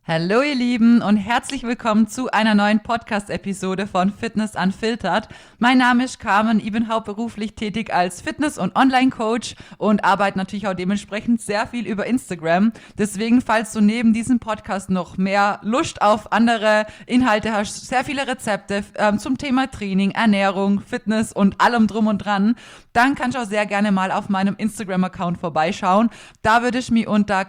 Hallo ihr Lieben und herzlich willkommen zu einer neuen Podcast-Episode von Fitness Unfiltered. Mein Name ist Carmen, ich bin hauptberuflich tätig als Fitness- und Online-Coach und arbeite natürlich auch dementsprechend sehr viel über Instagram. Deswegen, falls du neben diesem Podcast noch mehr Lust auf andere Inhalte hast, sehr viele Rezepte zum Thema Training, Ernährung, Fitness und allem drum und dran, dann kannst du auch sehr gerne mal auf meinem Instagram-Account vorbeischauen. Da würde ich mich unter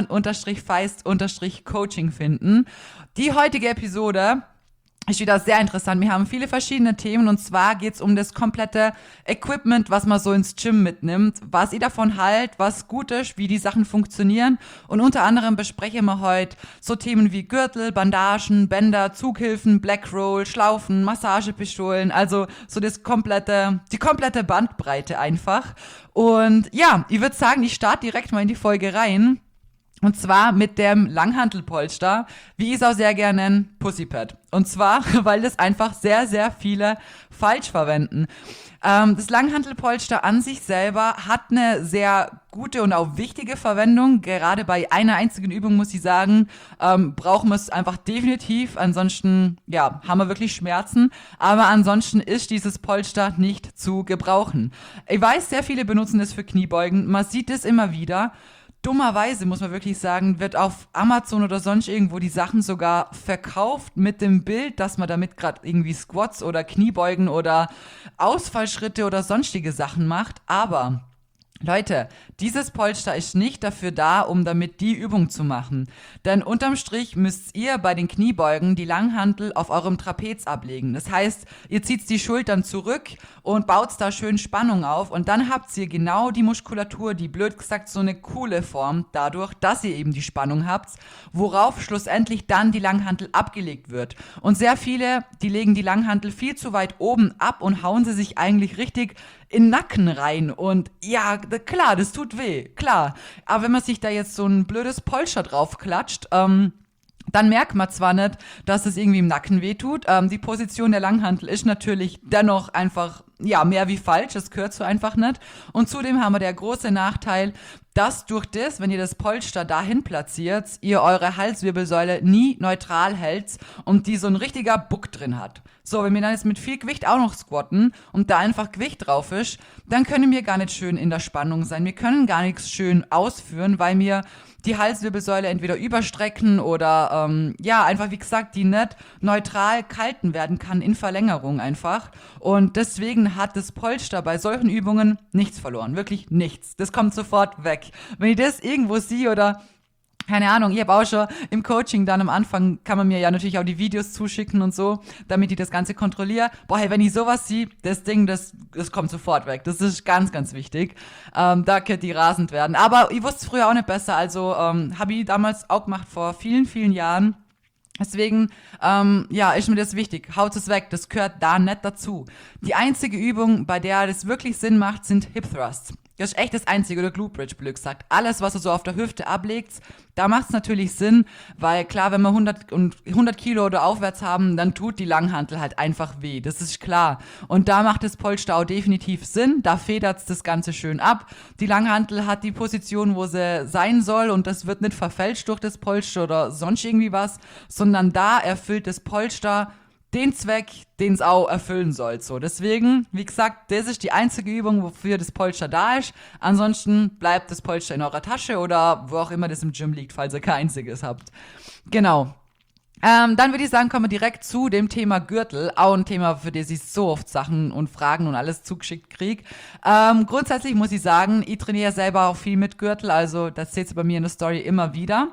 Carmen-Feist-Coaching finden. Die heutige Episode ist wieder sehr interessant. Wir haben viele verschiedene Themen und zwar geht es um das komplette Equipment, was man so ins Gym mitnimmt, was ihr davon haltet, was gut ist, wie die Sachen funktionieren und unter anderem besprechen wir heute so Themen wie Gürtel, Bandagen, Bänder, Zughilfen, Blackroll, Schlaufen, Massagepistolen, also so die komplette Bandbreite einfach. Und ja, ich würde sagen, ich starte direkt mal in die Folge rein. Und zwar mit dem Langhantelpolster, wie ich es auch sehr gerne nenne, Pussypad. Und zwar, weil das einfach sehr, sehr viele falsch verwenden. Das Langhantelpolster an sich selber hat eine sehr gute und auch wichtige Verwendung. Gerade bei einer einzigen Übung, muss ich sagen, brauchen wir es einfach definitiv. Ansonsten, ja, haben wir wirklich Schmerzen. Aber ansonsten ist dieses Polster nicht zu gebrauchen. Ich weiß, sehr viele benutzen es für Kniebeugen. Man sieht es immer wieder. Dummerweise, muss man wirklich sagen, wird auf Amazon oder sonst irgendwo die Sachen sogar verkauft mit dem Bild, dass man damit gerade irgendwie Squats oder Kniebeugen oder Ausfallschritte oder sonstige Sachen macht. Aber Leute, dieses Polster ist nicht dafür da, um damit die Übung zu machen. Denn unterm Strich müsst ihr bei den Kniebeugen die Langhantel auf eurem Trapez ablegen. Das heißt, ihr zieht die Schultern zurück und baut da schön Spannung auf und dann habt ihr genau die Muskulatur, die blöd gesagt so eine coole Form, dadurch, dass ihr eben die Spannung habt, worauf schlussendlich dann die Langhantel abgelegt wird. Und sehr viele, die legen die Langhantel viel zu weit oben ab und hauen sie sich eigentlich richtig in den Nacken rein und ja, klar, das tut weh, klar. Aber wenn man sich da jetzt so ein blödes Polster drauf klatscht, dann merkt man zwar nicht, dass es irgendwie im Nacken wehtut. Die Position der Langhantel ist natürlich dennoch einfach, ja, mehr wie falsch. Das gehört so einfach nicht. Und zudem haben wir der große Nachteil, dass durch das, wenn ihr das Polster dahin platziert, ihr eure Halswirbelsäule nie neutral hält und die so ein richtiger Buck drin hat. So, wenn wir dann jetzt mit viel Gewicht auch noch squatten und da einfach Gewicht drauf ist, dann können wir gar nicht schön in der Spannung sein. Wir können gar nichts schön ausführen, weil wir die Halswirbelsäule entweder überstrecken oder, ja, einfach wie gesagt, die nicht neutral gehalten werden kann in Verlängerung einfach. Und deswegen hat das Polster bei solchen Übungen nichts verloren. Wirklich nichts. Das kommt sofort weg. Wenn ich das irgendwo sehe oder keine Ahnung, ich habe auch schon im Coaching dann am Anfang, kann man mir ja natürlich auch die Videos zuschicken und so, damit ich das Ganze kontrolliere. Boah, hey, wenn ich sowas sehe, das Ding, das kommt sofort weg. Das ist ganz, ganz wichtig. Da könnt ihr rasend werden. Aber ich wusste es früher auch nicht besser, also habe ich damals auch gemacht vor vielen, vielen Jahren. Deswegen, ja, ist mir das wichtig. Haut es weg, das gehört da nicht dazu. Die einzige Übung, bei der das wirklich Sinn macht, sind Hip Thrusts. Das ist echt das Einzige, oder Glute Bridge, blöd gesagt. Alles, was du so auf der Hüfte ablegt, da macht es natürlich Sinn, weil klar, wenn wir 100 Kilo oder aufwärts haben, dann tut die Langhantel halt einfach weh, das ist klar. Und da macht das Polster auch definitiv Sinn, da federt es das Ganze schön ab. Die Langhantel hat die Position, wo sie sein soll und das wird nicht verfälscht durch das Polster oder sonst irgendwie was, sondern da erfüllt das Polster den Zweck, den es auch erfüllen soll. So, deswegen, wie gesagt, das ist die einzige Übung, wofür das Polster da ist. Ansonsten bleibt das Polster in eurer Tasche oder wo auch immer das im Gym liegt, falls ihr kein einziges habt. Genau. Dann würde ich sagen, kommen wir direkt zu dem Thema Gürtel. Auch ein Thema, für das ich so oft Sachen und Fragen und alles zugeschickt kriege. Grundsätzlich muss ich sagen, ich trainiere selber auch viel mit Gürtel, also das seht ihr bei mir in der Story immer wieder.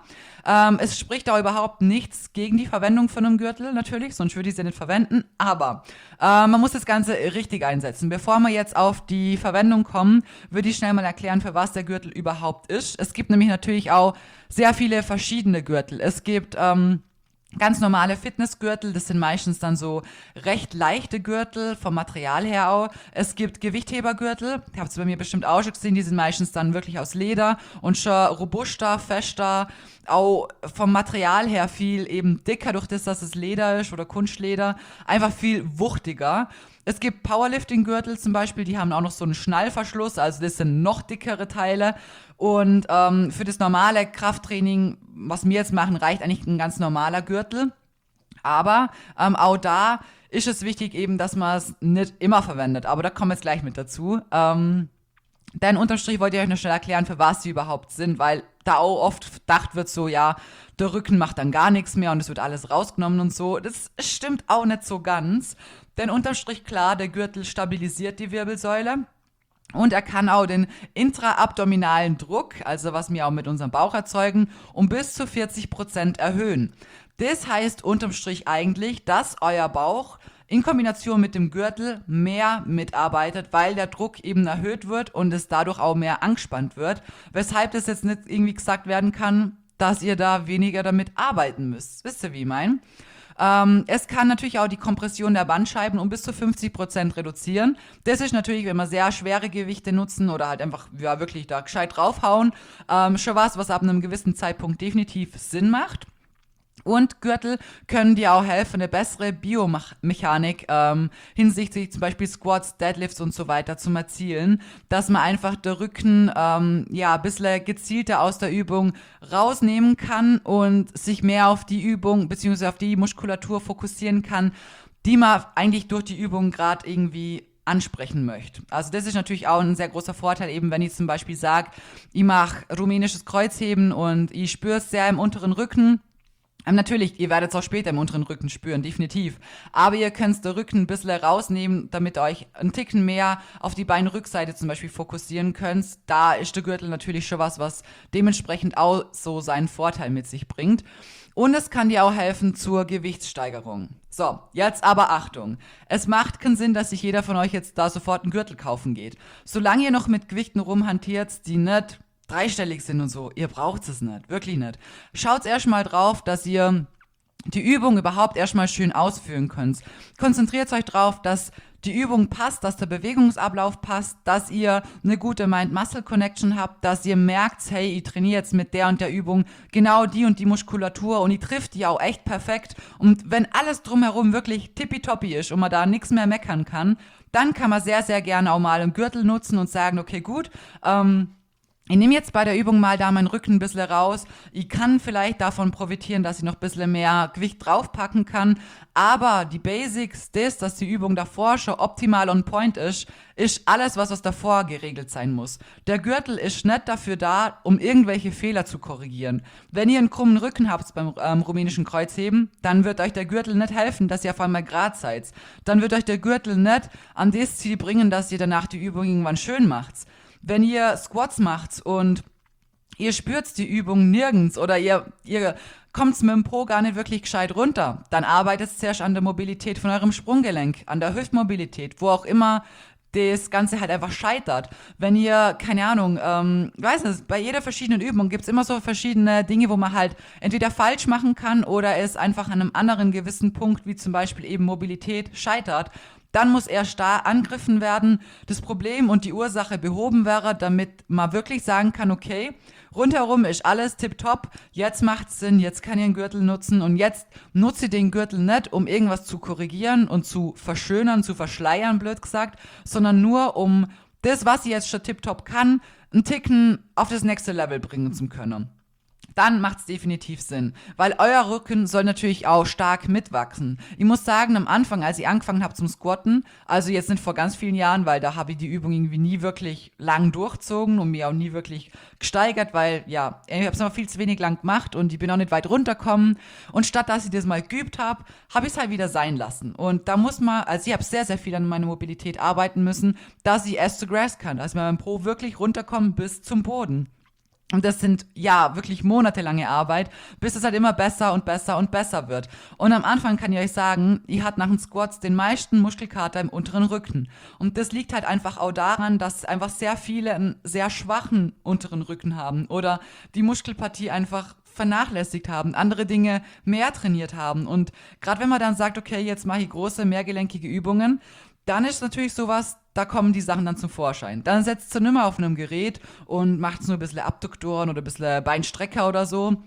Es spricht auch überhaupt nichts gegen die Verwendung von einem Gürtel natürlich, sonst würde ich sie nicht verwenden. Aber man muss das Ganze richtig einsetzen. Bevor wir jetzt auf die Verwendung kommen, würde ich schnell mal erklären, für was der Gürtel überhaupt ist. Es gibt nämlich natürlich auch sehr viele verschiedene Gürtel. Es gibt ganz normale Fitnessgürtel, das sind meistens dann so recht leichte Gürtel, vom Material her auch. Es gibt Gewichthebergürtel, habt ihr bei mir bestimmt auch schon gesehen, die sind meistens dann wirklich aus Leder und schon robuster, fester, auch vom Material her viel eben dicker, durch das, dass es Leder ist oder Kunstleder, einfach viel wuchtiger. Es gibt Powerlifting-Gürtel zum Beispiel, die haben auch noch so einen Schnallverschluss, also das sind noch dickere Teile. Und für das normale Krafttraining, was wir jetzt machen, reicht eigentlich ein ganz normaler Gürtel. Aber auch da ist es wichtig eben, dass man es nicht immer verwendet. Aber da kommen wir jetzt gleich mit dazu. Denn unterm Strich wollte ich euch noch schnell erklären, für was sie überhaupt sind, weil da auch oft gedacht wird so, ja, der Rücken macht dann gar nichts mehr und es wird alles rausgenommen und so. Das stimmt auch nicht so ganz. Denn unterm Strich klar, der Gürtel stabilisiert die Wirbelsäule. Und er kann auch den intraabdominalen Druck, also was wir auch mit unserem Bauch erzeugen, um bis zu 40% erhöhen. Das heißt unterm Strich eigentlich, dass euer Bauch in Kombination mit dem Gürtel mehr mitarbeitet, weil der Druck eben erhöht wird und es dadurch auch mehr angespannt wird, weshalb das jetzt nicht irgendwie gesagt werden kann, dass ihr da weniger damit arbeiten müsst. Wisst ihr, wie ich meine? Es kann natürlich auch die Kompression der Bandscheiben um bis zu 50% reduzieren. Das ist natürlich, wenn wir sehr schwere Gewichte nutzen oder halt einfach ja, wirklich da gescheit draufhauen, schon was ab einem gewissen Zeitpunkt definitiv Sinn macht. Und Gürtel können dir auch helfen, eine bessere Biomechanik hinsichtlich zum Beispiel Squats, Deadlifts und so weiter zu erzielen, dass man einfach den Rücken ja ein bisschen gezielter aus der Übung rausnehmen kann und sich mehr auf die Übung bzw. auf die Muskulatur fokussieren kann, die man eigentlich durch die Übung gerade irgendwie ansprechen möchte. Also das ist natürlich auch ein sehr großer Vorteil, eben wenn ich zum Beispiel sage, ich mache rumänisches Kreuzheben und ich spüre es sehr im unteren Rücken. Natürlich, ihr werdet es auch später im unteren Rücken spüren, definitiv. Aber ihr könnt den Rücken ein bisschen rausnehmen, damit ihr euch einen Ticken mehr auf die Beinrückseite zum Beispiel fokussieren könnt. Da ist der Gürtel natürlich schon was dementsprechend auch so seinen Vorteil mit sich bringt. Und es kann dir auch helfen zur Gewichtssteigerung. So, jetzt aber Achtung. Es macht keinen Sinn, dass sich jeder von euch jetzt da sofort einen Gürtel kaufen geht. Solange ihr noch mit Gewichten rumhantiert, die nicht dreistellig sind und so, ihr braucht es nicht, wirklich nicht. Schaut erstmal drauf, dass ihr die Übung überhaupt erstmal schön ausführen könnt. Konzentriert euch drauf, dass die Übung passt, dass der Bewegungsablauf passt, dass ihr eine gute Mind-Muscle-Connection habt, dass ihr merkt, hey, ich trainiere jetzt mit der und der Übung genau die und die Muskulatur und ich trifft die auch echt perfekt. Und wenn alles drumherum wirklich tippitoppi ist und man da nichts mehr meckern kann, dann kann man sehr, sehr gerne auch mal einen Gürtel nutzen und sagen, okay, gut, ich nehme jetzt bei der Übung mal da meinen Rücken ein bisschen raus. Ich kann vielleicht davon profitieren, dass ich noch ein bisschen mehr Gewicht draufpacken kann. Aber die Basics, dass die Übung davor schon optimal on point ist alles, was davor geregelt sein muss. Der Gürtel ist nicht dafür da, um irgendwelche Fehler zu korrigieren. Wenn ihr einen krummen Rücken habt beim rumänischen Kreuzheben, dann wird euch der Gürtel nicht helfen, dass ihr auf einmal gerade seid. Dann wird euch der Gürtel nicht an das Ziel bringen, dass ihr danach die Übung irgendwann schön macht. Wenn ihr Squats macht und ihr spürt die Übung nirgends oder ihr kommt mit dem Po gar nicht wirklich gescheit runter, dann arbeitet es zuerst an der Mobilität von eurem Sprunggelenk, an der Hüftmobilität, wo auch immer das Ganze halt einfach scheitert. Wenn ihr, keine Ahnung, weiß nicht, bei jeder verschiedenen Übung gibt es immer so verschiedene Dinge, wo man halt entweder falsch machen kann oder es einfach an einem anderen gewissen Punkt, wie zum Beispiel eben Mobilität, scheitert. Dann muss erst da angegriffen werden, das Problem und die Ursache behoben wäre, damit man wirklich sagen kann, okay, rundherum ist alles tipptopp, jetzt macht's Sinn, jetzt kann ich einen Gürtel nutzen und jetzt nutze ich den Gürtel nicht, um irgendwas zu korrigieren und zu verschönern, zu verschleiern, blöd gesagt, sondern nur um das, was ich jetzt schon tipptopp kann, einen Ticken auf das nächste Level bringen zu können. Dann macht es definitiv Sinn, weil euer Rücken soll natürlich auch stark mitwachsen. Ich muss sagen, am Anfang, als ich angefangen habe zum Squatten, also jetzt nicht vor ganz vielen Jahren, weil da habe ich die Übung irgendwie nie wirklich lang durchzogen und mir auch nie wirklich gesteigert, weil ja, ich habe es noch viel zu wenig lang gemacht und ich bin auch nicht weit runtergekommen. Und statt dass ich das mal geübt habe, habe ich es halt wieder sein lassen. Und da muss man, also ich habe sehr, sehr viel an meiner Mobilität arbeiten müssen, dass ich as to grass kann, dass ich mit meinem Po wirklich runterkomme bis zum Boden. Und das sind, ja, wirklich monatelange Arbeit, bis es halt immer besser und besser und besser wird. Und am Anfang kann ich euch sagen, ich hatte nach den Squats den meisten Muskelkater im unteren Rücken. Und das liegt halt einfach auch daran, dass einfach sehr viele einen sehr schwachen unteren Rücken haben oder die Muskelpartie einfach vernachlässigt haben, andere Dinge mehr trainiert haben. Und gerade wenn man dann sagt, okay, jetzt mache ich große, mehrgelenkige Übungen, dann ist natürlich sowas, da kommen die Sachen dann zum Vorschein. Dann setzt ihr nimmer auf einem Gerät und macht nur ein bisschen Abduktoren oder ein bisschen Beinstrecker oder so.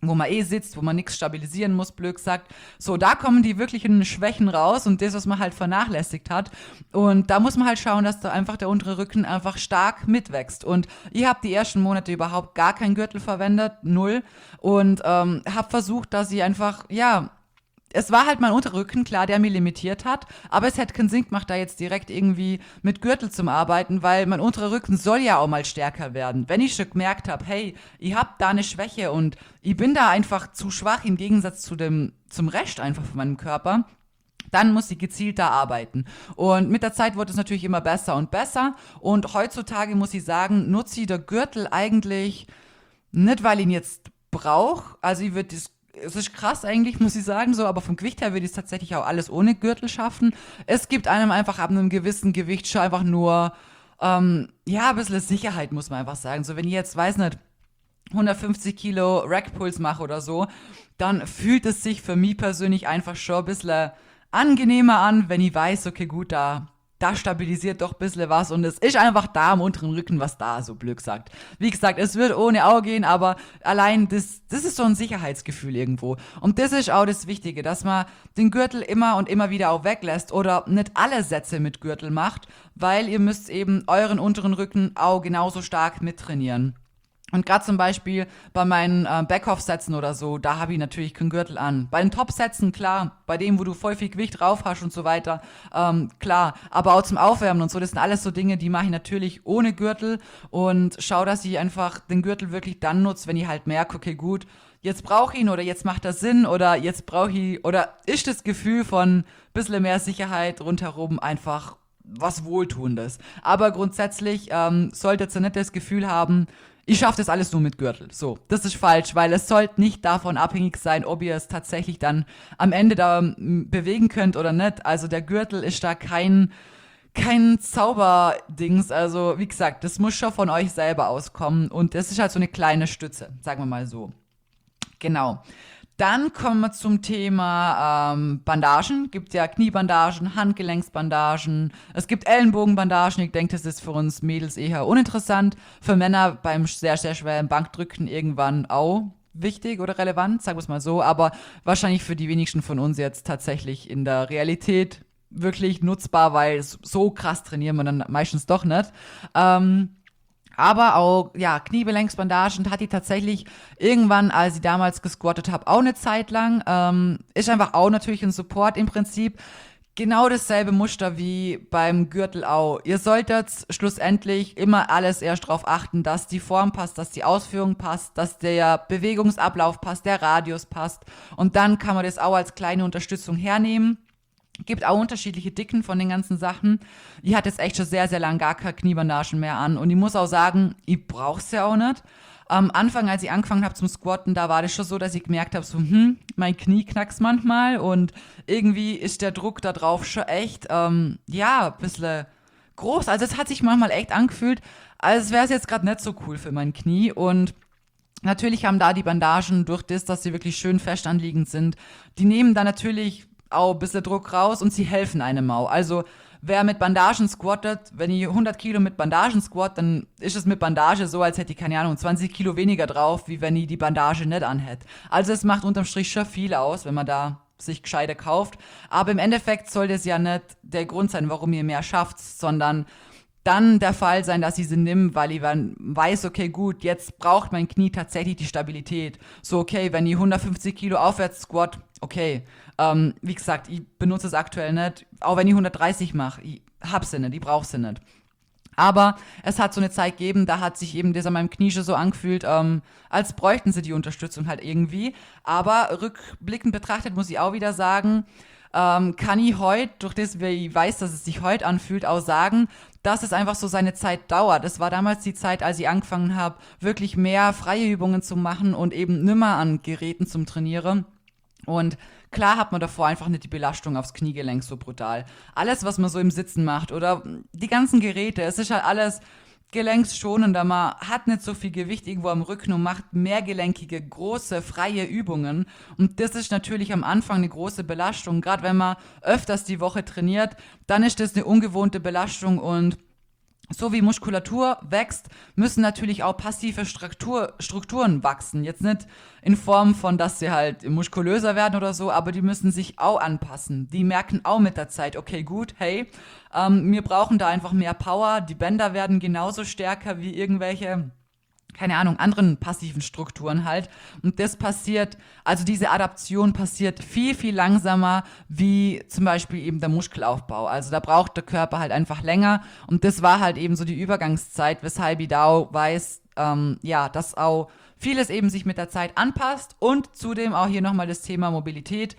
wo man sitzt, wo man nichts stabilisieren muss, blöd gesagt. So, da kommen die wirklichen Schwächen raus und das, was man halt vernachlässigt hat. Und da muss man halt schauen, dass da einfach der untere Rücken einfach stark mitwächst. Und ich habe die ersten Monate überhaupt gar keinen Gürtel verwendet, null. Und habe versucht, dass ich einfach, ja, es war halt mein Unterrücken, klar, der mich limitiert hat, aber es hätte keinen Sinn gemacht, da jetzt direkt irgendwie mit Gürtel zu arbeiten, weil mein unterer Rücken soll ja auch mal stärker werden. Wenn ich schon gemerkt habe, hey, ich hab da eine Schwäche und ich bin da einfach zu schwach im Gegensatz zum Rest einfach von meinem Körper, dann muss ich gezielt da arbeiten. Und mit der Zeit wurde es natürlich immer besser und besser. Und heutzutage muss ich sagen, nutze ich der Gürtel eigentlich nicht, weil ich ihn jetzt brauche. Also ich würde es ist krass eigentlich, muss ich sagen, so, aber vom Gewicht her würde ich es tatsächlich auch alles ohne Gürtel schaffen. Es gibt einem einfach ab einem gewissen Gewicht schon einfach nur, ja, ein bisschen Sicherheit, muss man einfach sagen. So, wenn ich jetzt, weiß nicht, 150 Kilo Rackpulls mache oder so, dann fühlt es sich für mich persönlich einfach schon ein bisschen angenehmer an, wenn ich weiß, okay, gut, da stabilisiert doch ein bisschen was und es ist einfach da am unteren Rücken was da, so blöd gesagt. Wie gesagt, es wird ohne Auge gehen, aber allein das ist so ein Sicherheitsgefühl irgendwo. Und das ist auch das Wichtige, dass man den Gürtel immer und immer wieder auch weglässt oder nicht alle Sätze mit Gürtel macht, weil ihr müsst eben euren unteren Rücken auch genauso stark mittrainieren. Und gerade zum Beispiel bei meinen Backoff-Sätzen oder so, da habe ich natürlich keinen Gürtel an. Bei den Top-Sätzen, klar, bei dem, wo du voll viel Gewicht drauf hast und so weiter, klar. Aber auch zum Aufwärmen und so, das sind alles so Dinge, die mache ich natürlich ohne Gürtel und schaue, dass ich einfach den Gürtel wirklich dann nutze, wenn ich halt merke, okay, gut, jetzt brauche ich ihn oder jetzt macht das Sinn oder jetzt brauche ich, oder ist das Gefühl von ein bisschen mehr Sicherheit rundherum einfach was Wohltuendes. Aber grundsätzlich solltet ihr nicht das Gefühl haben, ich schaffe das alles nur mit Gürtel. So, das ist falsch, weil es sollte nicht davon abhängig sein, ob ihr es tatsächlich dann am Ende da bewegen könnt oder nicht. Also der Gürtel ist da kein Zauberdings. Also wie gesagt, das muss schon von euch selber auskommen und das ist halt so eine kleine Stütze, sagen wir mal so. Genau. Dann kommen wir zum Thema Bandagen. Gibt ja Kniebandagen, Handgelenksbandagen. Es gibt Ellenbogenbandagen. Ich denke, das ist für uns Mädels eher uninteressant. Für Männer beim sehr, sehr schweren Bankdrücken irgendwann auch wichtig oder relevant, sagen wir es mal so. Aber wahrscheinlich für die wenigsten von uns jetzt tatsächlich in der Realität wirklich nutzbar, weil so krass trainieren wir dann meistens doch nicht. Aber auch, ja, Kniebelenksbandagen hatte ich tatsächlich irgendwann, als ich damals gesquattet habe, auch eine Zeit lang. Ist einfach auch natürlich ein Support im Prinzip. Genau dasselbe Muster wie beim Gürtel auch. Ihr solltet schlussendlich immer alles erst darauf achten, dass die Form passt, dass die Ausführung passt, dass der Bewegungsablauf passt, der Radius passt. Und dann kann man das auch als kleine Unterstützung hernehmen. Gibt auch unterschiedliche Dicken von den ganzen Sachen. Ich hatte jetzt echt schon sehr, sehr lange gar keine Kniebandagen mehr an. Und ich muss auch sagen, ich brauch's ja auch nicht. Am Anfang, als ich angefangen habe zum Squatten, da war das schon so, dass ich gemerkt habe, so, mein Knie knackst manchmal. Und irgendwie ist der Druck da drauf schon echt, ja, ein bisschen groß. Also es hat sich manchmal echt angefühlt, als wäre es jetzt gerade nicht so cool für mein Knie. Und natürlich haben da die Bandagen durch das, dass sie wirklich schön fest anliegend sind, die nehmen da natürlich auch ein bisschen Druck raus und sie helfen einem auch. Also wer mit Bandagen squattet, wenn ich 100 Kilo mit Bandagen squat, dann ist es mit Bandage so, als hätte ich, keine Ahnung, 20 Kilo weniger drauf, wie wenn ich die Bandage nicht anhätte. Also es macht unterm Strich schon viel aus, wenn man da sich gescheiter kauft. Aber im Endeffekt soll das ja nicht der Grund sein, warum ihr mehr schafft, sondern dann der Fall sein, dass ich sie nimm, weil ich dann weiß, okay, gut, jetzt braucht mein Knie tatsächlich die Stabilität. So, okay, wenn ich 150 Kilo aufwärts squat, okay. Wie gesagt, ich benutze es aktuell nicht. Auch wenn ich 130 mache, ich hab sie nicht, ich brauche sie nicht. Aber es hat so eine Zeit gegeben, da hat sich eben das an meinem Knie schon so angefühlt, als bräuchten sie die Unterstützung halt irgendwie. Aber rückblickend betrachtet muss ich auch wieder sagen, kann ich heute, durch das, wie ich weiß, dass es sich heute anfühlt, auch sagen, dass es einfach so seine Zeit dauert. Es war damals die Zeit, als ich angefangen habe, wirklich mehr freie Übungen zu machen und eben nimmer an Geräten zum Trainieren. Und klar hat man davor einfach nicht die Belastung aufs Kniegelenk so brutal. Alles, was man so im Sitzen macht oder die ganzen Geräte, es ist halt alles gelenksschonender. Man hat nicht so viel Gewicht irgendwo am Rücken und macht mehrgelenkige, große, freie Übungen. Und das ist natürlich am Anfang eine große Belastung. Gerade wenn man öfters die Woche trainiert, dann ist das eine ungewohnte Belastung und so wie Muskulatur wächst, müssen natürlich auch passive Strukturen wachsen. Jetzt nicht in Form von, dass sie halt muskulöser werden oder so, aber die müssen sich auch anpassen. Die merken auch mit der Zeit, okay, gut, hey, wir brauchen da einfach mehr Power. Die Bänder werden genauso stärker wie irgendwelche, keine Ahnung, anderen passiven Strukturen halt. Und das passiert, also diese Adaption passiert viel, viel langsamer wie zum Beispiel eben der Muskelaufbau. Also da braucht der Körper halt einfach länger. Und das war halt eben so die Übergangszeit, weshalb ich da auch weiß, ja, dass auch vieles eben sich mit der Zeit anpasst. Und zudem auch hier nochmal das Thema Mobilität.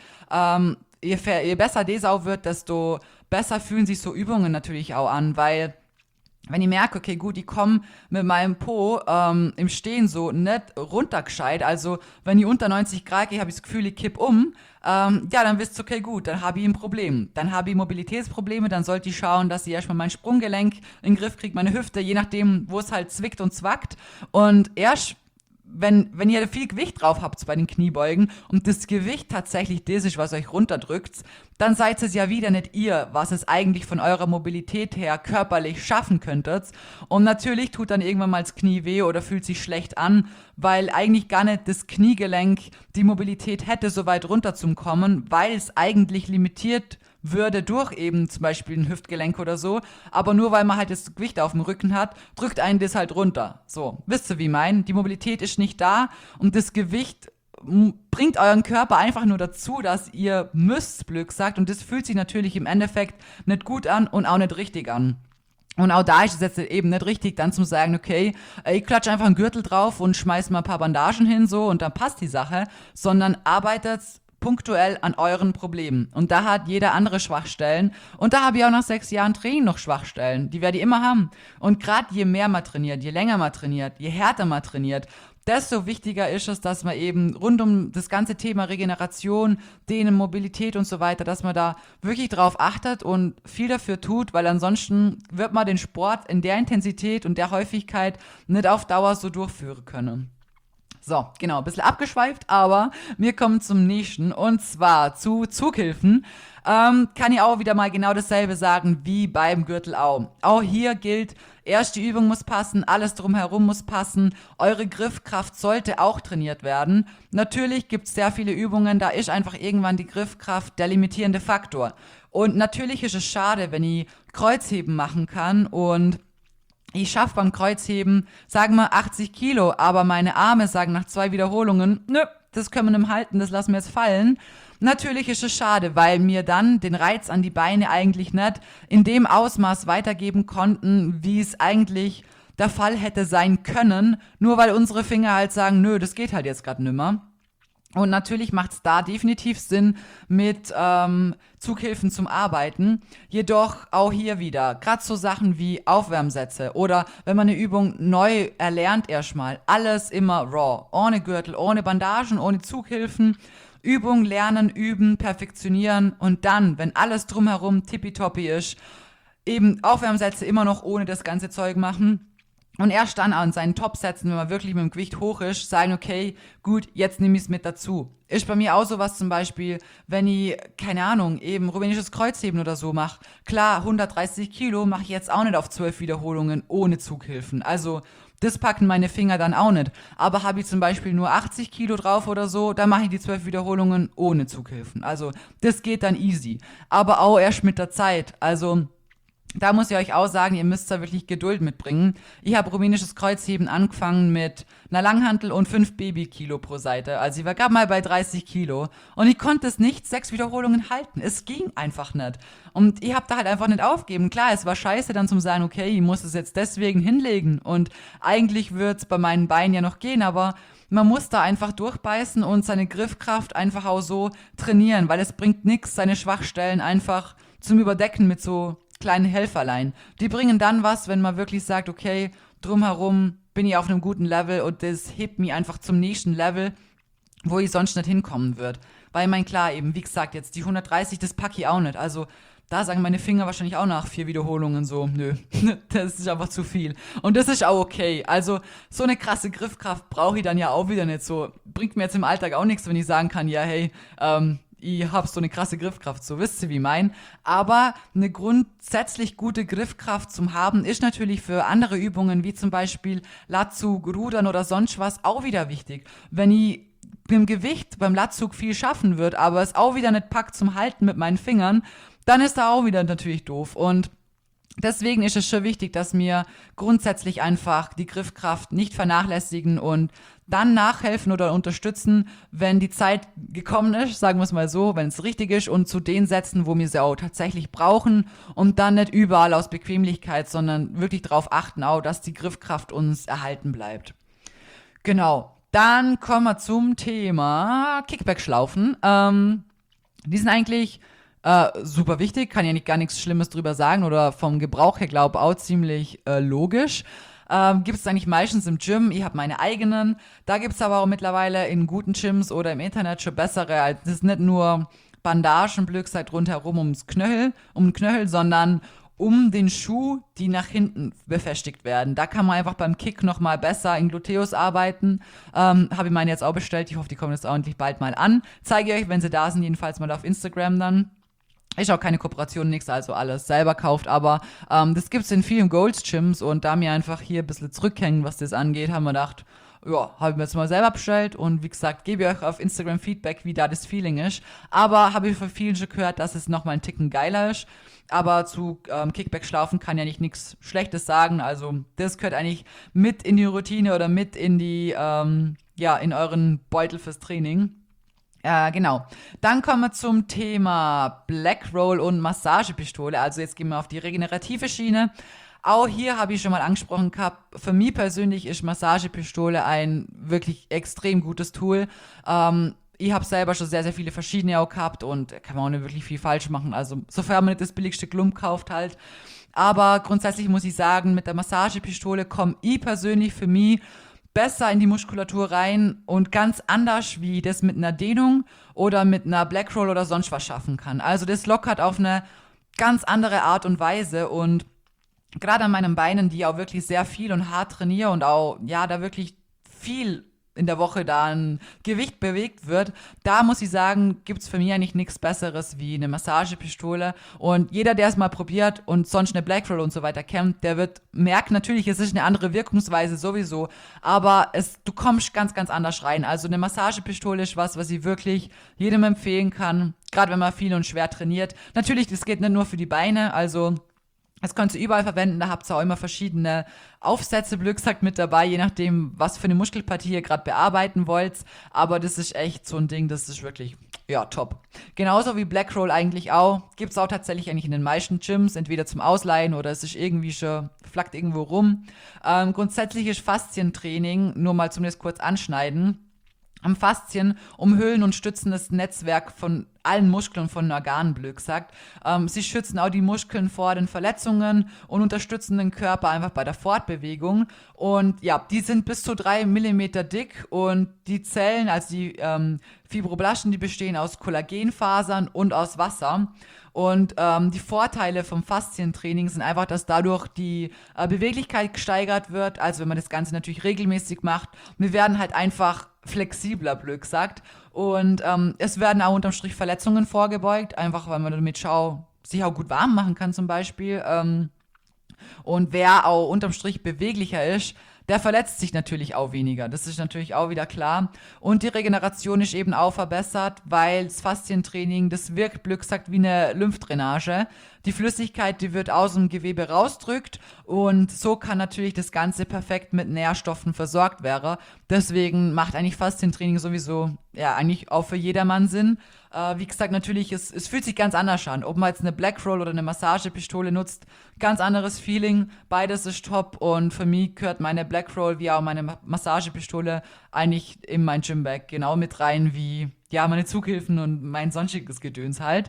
Je besser das auch wird, desto besser fühlen sich so Übungen natürlich auch an, weil wenn ich merke, okay, gut, ich komme mit meinem Po im Stehen so nicht runtergescheit, also wenn ich unter 90 Grad gehe, habe ich das Gefühl, ich kipp ja, dann wisst ihr, okay, gut, dann habe ich ein Problem. Dann habe ich Mobilitätsprobleme, dann sollte ich schauen, dass ich erstmal mein Sprunggelenk in den Griff kriege, meine Hüfte, je nachdem, wo es halt zwickt und zwackt. Und erst wenn ihr viel Gewicht drauf habt bei den Kniebeugen und das Gewicht tatsächlich das ist, was euch runterdrückt, dann seid es ja wieder nicht ihr, was es eigentlich von eurer Mobilität her körperlich schaffen könntet. Und natürlich tut dann irgendwann mal das Knie weh oder fühlt sich schlecht an, weil eigentlich gar nicht das Kniegelenk die Mobilität hätte, so weit runter zu kommen, weil es eigentlich limitiert würde durch eben zum Beispiel ein Hüftgelenk oder so, aber nur weil man halt das Gewicht auf dem Rücken hat, drückt einen das halt runter. So, wisst ihr, wie ich meine? Die Mobilität ist nicht da und das Gewicht bringt euren Körper einfach nur dazu, dass ihr müsst, blöd gesagt, und das fühlt sich natürlich im Endeffekt nicht gut an und auch nicht richtig an. Und auch da ist es jetzt eben nicht richtig, dann zu sagen, okay, ich klatsche einfach einen Gürtel drauf und schmeiß mal ein paar Bandagen hin so und dann passt die Sache, sondern arbeitet punktuell an euren Problemen. Und da hat jeder andere Schwachstellen. Und da habe ich auch nach 6 Jahren Training noch Schwachstellen. Die werde ich immer haben. Und gerade je mehr man trainiert, je länger man trainiert, je härter man trainiert, desto wichtiger ist es, dass man eben rund um das ganze Thema Regeneration, Dehnen, Mobilität und so weiter, dass man da wirklich drauf achtet und viel dafür tut, weil ansonsten wird man den Sport in der Intensität und der Häufigkeit nicht auf Dauer so durchführen können. So, genau, ein bisschen abgeschweift, aber wir kommen zum nächsten und zwar zu Zughilfen. Kann ich auch wieder mal genau dasselbe sagen wie beim Gürtel auch. Auch hier gilt, erst die Übung muss passen, alles drumherum muss passen, eure Griffkraft sollte auch trainiert werden. Natürlich gibt es sehr viele Übungen, da ist einfach irgendwann die Griffkraft der limitierende Faktor. Und natürlich ist es schade, wenn ich Kreuzheben machen kann und ich schaffe beim Kreuzheben, sagen wir 80 Kilo, aber meine Arme sagen nach 2 Wiederholungen, nö, das können wir nicht halten, das lassen wir jetzt fallen. Natürlich ist es schade, weil mir dann den Reiz an die Beine eigentlich nicht in dem Ausmaß weitergeben konnten, wie es eigentlich der Fall hätte sein können, nur weil unsere Finger halt sagen, nö, das geht halt jetzt gerade nimmer. Und natürlich macht es da definitiv Sinn mit Zughilfen zum Arbeiten. Jedoch auch hier wieder, gerade so Sachen wie Aufwärmsätze oder wenn man eine Übung neu erlernt erstmal, alles immer raw, ohne Gürtel, ohne Bandagen, ohne Zughilfen. Übung lernen, üben, perfektionieren und dann, wenn alles drumherum tippitoppi ist, eben Aufwärmsätze immer noch ohne das ganze Zeug machen. Und erst dann an seinen Top-Sätzen, wenn man wirklich mit dem Gewicht hoch ist, sagen, okay, gut, jetzt nehme ich es mit dazu. Ist bei mir auch sowas zum Beispiel, wenn ich, keine Ahnung, eben rumänisches Kreuzheben oder so mache. Klar, 130 Kilo mache ich jetzt auch nicht auf 12 Wiederholungen ohne Zughilfen. Also, das packen meine Finger dann auch nicht. Aber habe ich zum Beispiel nur 80 Kilo drauf oder so, dann mache ich die 12 Wiederholungen ohne Zughilfen. Also, das geht dann easy. Aber auch erst mit der Zeit. Also, da muss ich euch auch sagen, ihr müsst da wirklich Geduld mitbringen. Ich habe rumänisches Kreuzheben angefangen mit einer Langhantel und 5 Babykilo pro Seite. Also ich war gerade mal bei 30 Kilo. Und ich konnte es nicht 6 Wiederholungen halten. Es ging einfach nicht. Und ich habe da halt einfach nicht aufgeben. Klar, es war scheiße dann zum sagen, okay, ich muss es jetzt deswegen hinlegen. Und eigentlich wird es bei meinen Beinen ja noch gehen, aber man muss da einfach durchbeißen und seine Griffkraft einfach auch so trainieren. Weil es bringt nichts, seine Schwachstellen einfach zum Überdecken mit so kleine Helferlein. Die bringen dann was, wenn man wirklich sagt, okay, drumherum bin ich auf einem guten Level und das hebt mich einfach zum nächsten Level, wo ich sonst nicht hinkommen würde. Weil, mein klar, eben, wie gesagt, jetzt die 130, das packe ich auch nicht. Also, da sagen meine Finger wahrscheinlich auch nach 4 Wiederholungen so, nö, das ist einfach zu viel. Und das ist auch okay. Also, so eine krasse Griffkraft brauche ich dann ja auch wieder nicht so. Bringt mir jetzt im Alltag auch nichts, wenn ich sagen kann, ja, hey, ich habe so eine krasse Griffkraft, so wisst ihr, wie ich mein. Aber eine grundsätzlich gute Griffkraft zum Haben ist natürlich für andere Übungen, wie zum Beispiel Latzug, Rudern oder sonst was, auch wieder wichtig. Wenn ich beim Gewicht, beim Latzug viel schaffen wird, aber es auch wieder nicht packt zum Halten mit meinen Fingern, dann ist da auch wieder natürlich doof. Und deswegen ist es schon wichtig, dass wir grundsätzlich einfach die Griffkraft nicht vernachlässigen und dann nachhelfen oder unterstützen, wenn die Zeit gekommen ist, sagen wir es mal so, wenn es richtig ist und zu den Sätzen, wo wir sie auch tatsächlich brauchen und dann nicht überall aus Bequemlichkeit, sondern wirklich darauf achten auch, dass die Griffkraft uns erhalten bleibt. Genau, dann kommen wir zum Thema Kickback-Schlaufen. Die sind eigentlich super wichtig, kann ja nicht gar nichts Schlimmes drüber sagen oder vom Gebrauch her glaube auch ziemlich logisch. Gibt es eigentlich meistens im Gym, ich habe meine eigenen, da gibt es aber auch mittlerweile in guten Gyms oder im Internet schon bessere, also das ist nicht nur Bandagen, Blödseit rundherum um den Knöchel, sondern um den Schuh, die nach hinten befestigt werden. Da kann man einfach beim Kick nochmal besser in Gluteus arbeiten. Habe ich meine jetzt auch bestellt, ich hoffe, die kommen jetzt ordentlich bald mal an. Zeige ich euch, wenn sie da sind, jedenfalls mal auf Instagram dann. Ist auch keine Kooperation, nichts, also alles selber kauft, aber das gibt's in vielen Gold's Gyms und da mir einfach hier ein bisschen zurückhängen, was das angeht, haben wir gedacht, ja, habe ich mir jetzt mal selber bestellt und wie gesagt, gebe ich euch auf Instagram Feedback, wie da das Feeling ist, aber habe ich von vielen schon gehört, dass es nochmal einen Ticken geiler ist, aber zu Kickback-Schlaufen kann ja nicht nichts Schlechtes sagen, also das gehört eigentlich mit in die Routine oder mit in die, in euren Beutel fürs Training. Genau. Dann kommen wir zum Thema Black Roll und Massagepistole. Also jetzt gehen wir auf die regenerative Schiene. Auch hier habe ich schon mal angesprochen gehabt, für mich persönlich ist Massagepistole ein wirklich extrem gutes Tool. Ich habe selber schon sehr, sehr viele verschiedene auch gehabt und kann man auch nicht wirklich viel falsch machen. Also sofern man nicht das billigste Klump kauft halt. Aber grundsätzlich muss ich sagen, mit der Massagepistole komme ich persönlich für mich besser in die Muskulatur rein und ganz anders, wie das mit einer Dehnung oder mit einer Black Roll oder sonst was schaffen kann. Also das lockert auf eine ganz andere Art und Weise und gerade an meinen Beinen, die auch wirklich sehr viel und hart trainiere und auch, ja, da wirklich viel in der Woche da ein Gewicht bewegt wird, da muss ich sagen, gibt's für mich eigentlich nichts Besseres wie eine Massagepistole. Und jeder, der es mal probiert und sonst eine Black Roll und so weiter kennt, der wird merken, natürlich, es ist eine andere Wirkungsweise sowieso, aber du kommst ganz, ganz anders rein. Also eine Massagepistole ist was ich wirklich jedem empfehlen kann, gerade wenn man viel und schwer trainiert. Natürlich, das geht nicht nur für die Beine, also das könnt ihr überall verwenden, da habt ihr auch immer verschiedene Aufsätze, blöd gesagt, mit dabei, je nachdem, was für eine Muskelpartie ihr gerade bearbeiten wollt. Aber das ist echt so ein Ding, das ist wirklich, ja, top. Genauso wie Black Roll eigentlich auch. Gibt's auch tatsächlich eigentlich in den meisten Gyms, entweder zum Ausleihen oder es ist irgendwie schon, flackt irgendwo rum. Grundsätzlich ist Faszientraining, nur mal zum das kurz anschneiden, am Faszien umhüllen und stützen das Netzwerk von allen Muskeln von Organen, blöd gesagt. Sie schützen auch die Muskeln vor den Verletzungen und unterstützen den Körper einfach bei der Fortbewegung. Und ja, die sind bis zu 3 Millimeter dick und die Zellen, also die Fibroblasten, die bestehen aus Kollagenfasern und aus Wasser. Und die Vorteile vom Faszientraining sind einfach, dass dadurch die Beweglichkeit gesteigert wird. Also wenn man das Ganze natürlich regelmäßig macht. Wir werden halt einfach flexibler, blöd gesagt. Und es werden auch unterm Strich Verletzungen vorgebeugt, einfach weil man damit sich auch gut warm machen kann zum Beispiel. Und wer auch unterm Strich beweglicher ist, der verletzt sich natürlich auch weniger. Das ist natürlich auch wieder klar. Und die Regeneration ist eben auch verbessert, weil das Faszientraining, das wirkt, blöd gesagt, wie eine Lymphdrainage. Die Flüssigkeit, die wird aus dem Gewebe rausdrückt und so kann natürlich das Ganze perfekt mit Nährstoffen versorgt werden. Deswegen macht eigentlich Faszientraining sowieso, ja, eigentlich auch für jedermann Sinn. Wie gesagt, natürlich, es fühlt sich ganz anders an. Ob man jetzt eine Black Roll oder eine Massagepistole nutzt, ganz anderes Feeling. Beides ist top und für mich gehört meine Black Roll wie auch meine Massagepistole eigentlich in mein Gymbag genau mit rein wie, ja, meine Zughilfen und mein sonstiges Gedöns halt.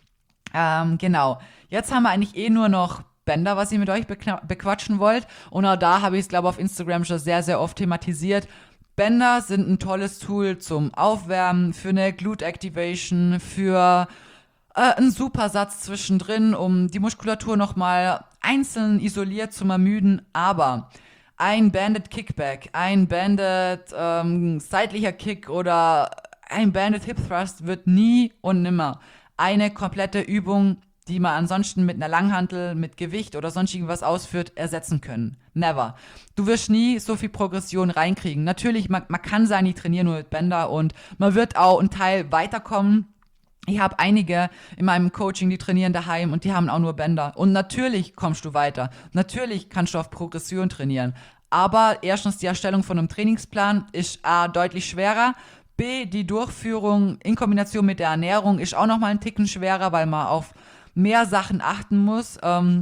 Genau. Jetzt haben wir eigentlich nur noch Bänder, was ihr mit euch bequatschen wollt. Und auch da habe ich es, glaube ich, auf Instagram schon sehr, sehr oft thematisiert. Bänder sind ein tolles Tool zum Aufwärmen, für eine Glute Activation, für einen super Satz zwischendrin, um die Muskulatur nochmal einzeln isoliert zu ermüden. Aber ein Banded Kickback, ein Banded seitlicher Kick oder ein Banded Hip Thrust wird nie und nimmer eine komplette Übung, die man ansonsten mit einer Langhantel, mit Gewicht oder sonst irgendwas ausführt, ersetzen können. Never. Du wirst nie so viel Progression reinkriegen. Natürlich, man kann sagen, ich trainiere nur mit Bänder und man wird auch einen Teil weiterkommen. Ich habe einige in meinem Coaching, die trainieren daheim und die haben auch nur Bänder. Und natürlich kommst du weiter. Natürlich kannst du auf Progression trainieren. Aber erstens, die Erstellung von einem Trainingsplan ist A, deutlich schwerer. B, die Durchführung in Kombination mit der Ernährung ist auch nochmal einen Ticken schwerer, weil man auf mehr Sachen achten muss,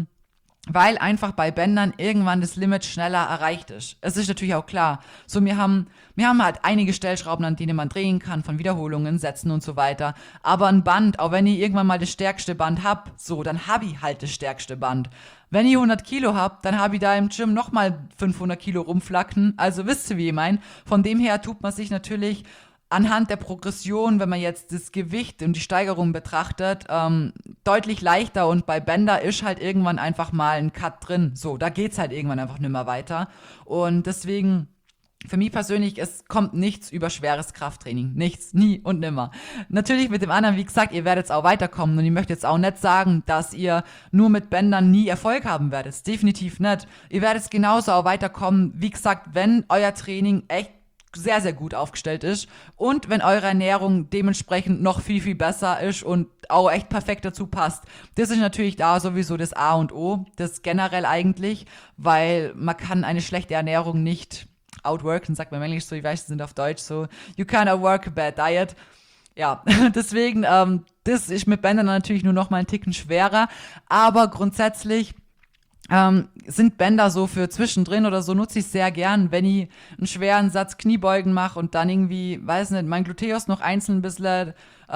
weil einfach bei Bändern irgendwann das Limit schneller erreicht ist. Es ist natürlich auch klar, so wir haben halt einige Stellschrauben, an denen man drehen kann, von Wiederholungen, Sätzen und so weiter, aber ein Band, auch wenn ich irgendwann mal das stärkste Band hab, so, dann hab ich halt das stärkste Band. Wenn ich 100 Kilo hab, dann hab ich da im Gym nochmal 500 Kilo rumflacken, also wisst ihr, wie ich mein. Von dem her tut man sich natürlich anhand der Progression, wenn man jetzt das Gewicht und die Steigerung betrachtet, deutlich leichter, und bei Bänder ist halt irgendwann einfach mal ein Cut drin. So, da geht's halt irgendwann einfach nicht mehr weiter. Und deswegen, für mich persönlich, es kommt nichts über schweres Krafttraining. Nichts, nie und nimmer. Natürlich mit dem anderen, wie gesagt, ihr werdet auch weiterkommen, und ich möchte jetzt auch nicht sagen, dass ihr nur mit Bändern nie Erfolg haben werdet. Definitiv nicht. Ihr werdet genauso auch weiterkommen, wie gesagt, wenn euer Training echt sehr, sehr gut aufgestellt ist und wenn eure Ernährung dementsprechend noch viel, viel besser ist und auch echt perfekt dazu passt. Das ist natürlich da sowieso das A und O, das generell eigentlich, weil man kann eine schlechte Ernährung nicht outworken, sagt man im Englisch so, ich weiß, sie sind auf Deutsch so, you can't outwork a bad diet. Ja, deswegen, das ist mit Bändern natürlich nur noch mal einen Ticken schwerer, aber grundsätzlich sind Bänder so für zwischendrin oder so, nutze ich sehr gern, wenn ich einen schweren Satz Kniebeugen mache und dann irgendwie, weiß nicht, mein Gluteus noch einzeln ein bisschen,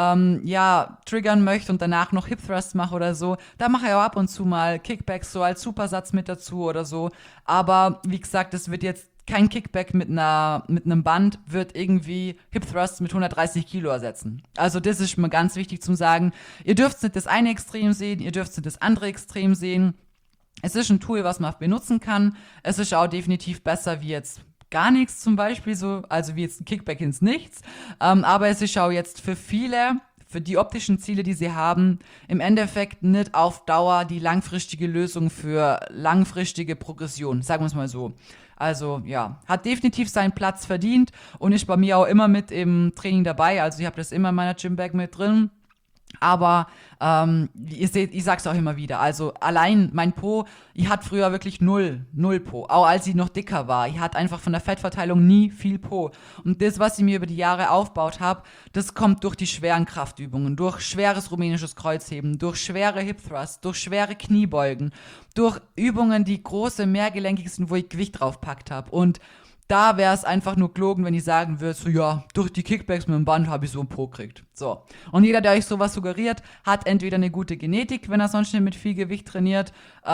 triggern möchte und danach noch Hip Thrusts mache oder so. Da mache ich auch ab und zu mal Kickbacks so als Supersatz mit dazu oder so. Aber wie gesagt, es wird jetzt kein Kickback mit einem Band wird irgendwie Hip Thrusts mit 130 Kilo ersetzen. Also das ist mir ganz wichtig zu sagen. Ihr dürft nicht das eine Extrem sehen, ihr dürft nicht das andere Extrem sehen. Es ist ein Tool, was man benutzen kann. Es ist auch definitiv besser wie jetzt gar nichts zum Beispiel, so, also wie jetzt ein Kickback ins Nichts. Aber es ist auch jetzt für viele, für die optischen Ziele, die sie haben, im Endeffekt nicht auf Dauer die langfristige Lösung für langfristige Progression, sagen wir es mal so. Also ja, hat definitiv seinen Platz verdient und ist bei mir auch immer mit im Training dabei. Also ich habe das immer in meiner Gymbag mit drin. Aber ihr seht, ich sag's auch immer wieder, also allein mein Po, ich hatte früher wirklich null Po, auch als ich noch dicker war. Ich hatte einfach von der Fettverteilung nie viel Po. Und das, was ich mir über die Jahre aufgebaut habe, das kommt durch die schweren Kraftübungen, durch schweres rumänisches Kreuzheben, durch schwere Hip Thrusts, durch schwere Kniebeugen, durch Übungen, die große, mehrgelenkig sind, wo ich Gewicht draufpackt habe. Und da wäre es einfach nur gelogen, wenn ich sagen würde, so ja, durch die Kickbacks mit dem Band habe ich so ein Po gekriegt. So. Und jeder, der euch sowas suggeriert, hat entweder eine gute Genetik, wenn er sonst nicht mit viel Gewicht trainiert.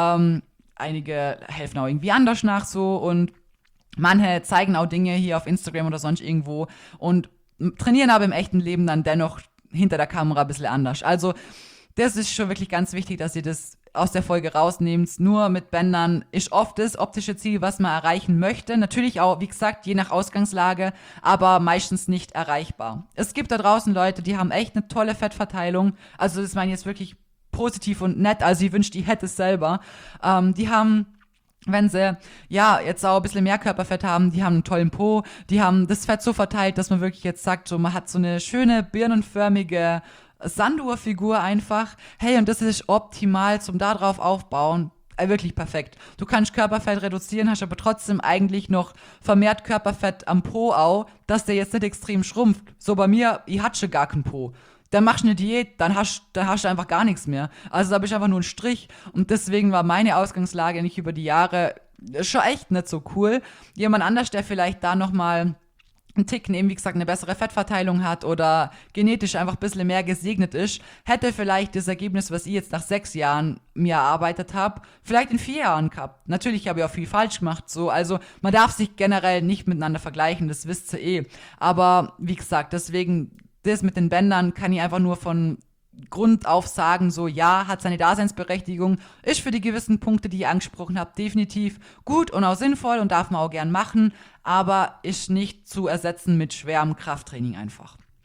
Einige helfen auch irgendwie anders nach so, und manche zeigen auch Dinge hier auf Instagram oder sonst irgendwo und trainieren aber im echten Leben dann dennoch hinter der Kamera ein bisschen anders. Also das ist schon wirklich ganz wichtig, dass ihr das aus der Folge rausnehmt. Nur mit Bändern ist oft das optische Ziel, was man erreichen möchte. Natürlich auch, wie gesagt, je nach Ausgangslage, aber meistens nicht erreichbar. Es gibt da draußen Leute, die haben echt eine tolle Fettverteilung. Also das meine ich jetzt wirklich positiv und nett. Also ich wünschte, ich hätte es selber. Die haben, wenn sie ja jetzt auch ein bisschen mehr Körperfett haben, die haben einen tollen Po, die haben das Fett so verteilt, dass man wirklich jetzt sagt, so man hat so eine schöne birnenförmige Sanduhrfigur einfach. Hey, und das ist optimal zum da drauf aufbauen. Wirklich perfekt. Du kannst Körperfett reduzieren, hast aber trotzdem eigentlich noch vermehrt Körperfett am Po auch, dass der jetzt nicht extrem schrumpft. So bei mir, ich hatte schon gar keinen Po. Dann machst du eine Diät, dann hast du einfach gar nichts mehr. Also da bist du einfach nur ein Strich. Und deswegen war meine Ausgangslage nicht über die Jahre schon echt nicht so cool. Jemand anders, der vielleicht da nochmal einen Ticken eben, wie gesagt, eine bessere Fettverteilung hat oder genetisch einfach ein bisschen mehr gesegnet ist, hätte vielleicht das Ergebnis, was ich jetzt nach 6 Jahren mir erarbeitet habe, vielleicht in 4 Jahren gehabt. Natürlich habe ich auch viel falsch gemacht, so. Also man darf sich generell nicht miteinander vergleichen, das wisst ihr eh. Aber wie gesagt, deswegen, das mit den Bändern kann ich einfach nur von Grund auf sagen, so ja, hat seine Daseinsberechtigung, ist für die gewissen Punkte, die ich angesprochen habe, definitiv gut und auch sinnvoll und darf man auch gern machen, aber ist nicht zu ersetzen mit schwerem Krafttraining einfach.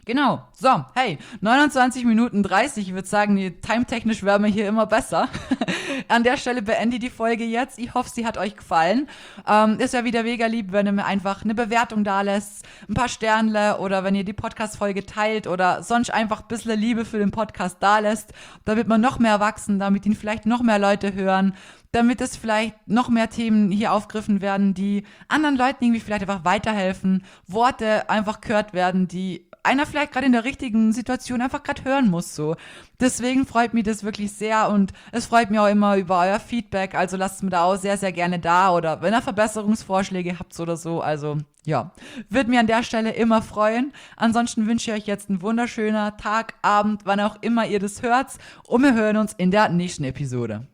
Genau. So, hey, 29 Minuten 30. Ich würde sagen, timetechnisch wären wir hier immer besser. An der Stelle beende ich die Folge jetzt. Ich hoffe, sie hat euch gefallen. Es wäre wieder mega lieb, wenn ihr mir einfach eine Bewertung da lässt, ein paar Sternle oder wenn ihr die Podcast-Folge teilt oder sonst einfach ein bisschen Liebe für den Podcast da lässt, damit wir noch mehr wachsen, damit ihn vielleicht noch mehr Leute hören, damit es vielleicht noch mehr Themen hier aufgegriffen werden, die anderen Leuten irgendwie vielleicht einfach weiterhelfen, Worte einfach gehört werden, die einer vielleicht gerade in der richtigen Situation einfach gerade hören muss, so. Deswegen freut mich das wirklich sehr und es freut mich auch immer über euer Feedback, also lasst es mir da auch sehr, sehr gerne da oder wenn ihr Verbesserungsvorschläge habt oder so, also ja, würde mich an der Stelle immer freuen. Ansonsten wünsche ich euch jetzt einen wunderschönen Tag, Abend, wann auch immer ihr das hört und wir hören uns in der nächsten Episode.